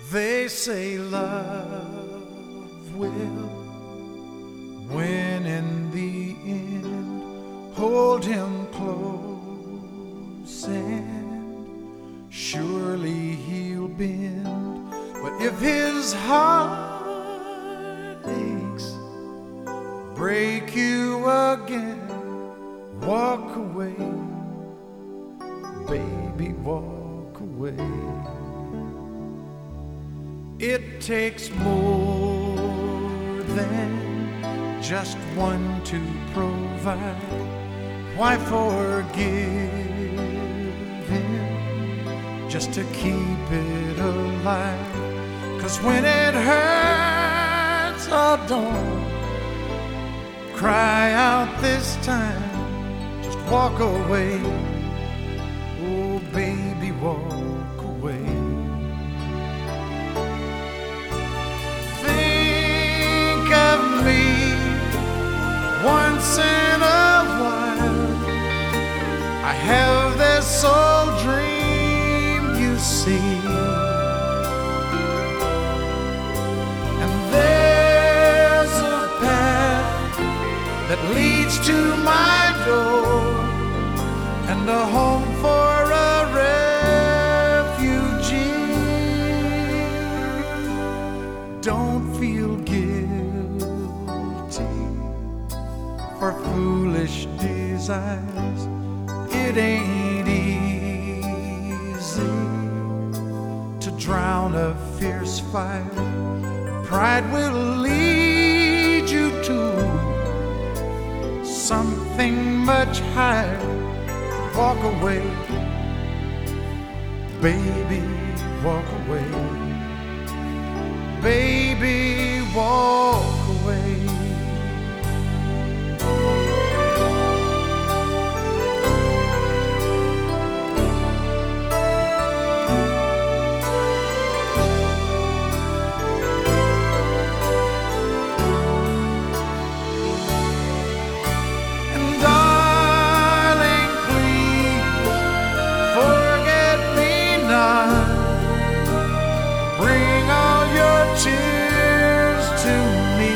They say love will win in the end. Hold him close and surely he'll bend. But if his heart aches, break you again, walk away, baby, walk away. It takes more than just one to provide. Why forgive him just to keep it alive? 'Cause when it hurts, oh, don't cry out this time. Just walk away, oh baby, walk away. Once in a while, I have this old dream, you see, and there's a path that leads to my door and a home for a refugee. Don't feel guilty for foolish desires. It ain't easy to drown a fierce fire. Pride will lead you to something much higher. Walk away, baby, walk away. Baby, walk away. Cheers to me,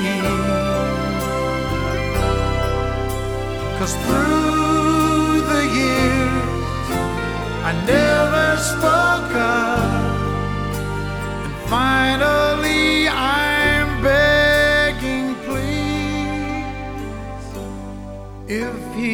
'cause through the years I never spoke up, and finally I'm begging, please. If he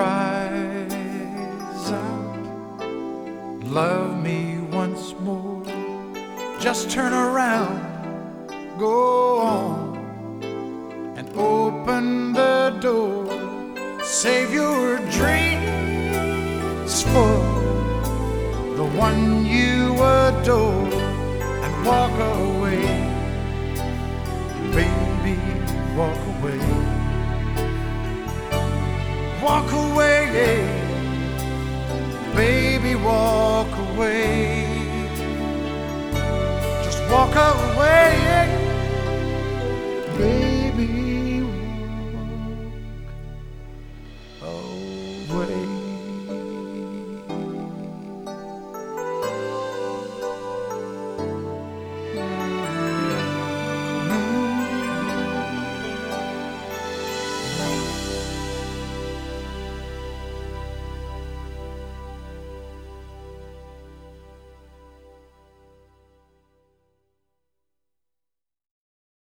cries out, love me once more, just turn around, go on and open the door. Save your dreams for the one you adore and walk away, baby, walk away. Walk away, baby, walk away. Just walk away.